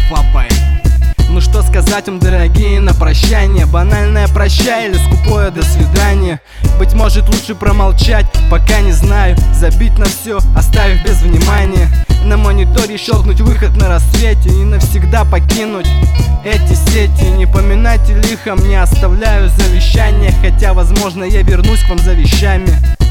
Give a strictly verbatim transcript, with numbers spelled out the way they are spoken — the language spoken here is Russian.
папой. Ну что сказать вам, дорогие, на прощание? Банальное прощай или скупое до свидания? Быть может, лучше промолчать, пока не знаю. Забить на все, оставив без внимания. На мониторе щелкнуть выход на рассвете и навсегда покинуть эти сети. Не поминайте лихом, не оставляю завещания, хотя, возможно, я вернусь к вам за вещами.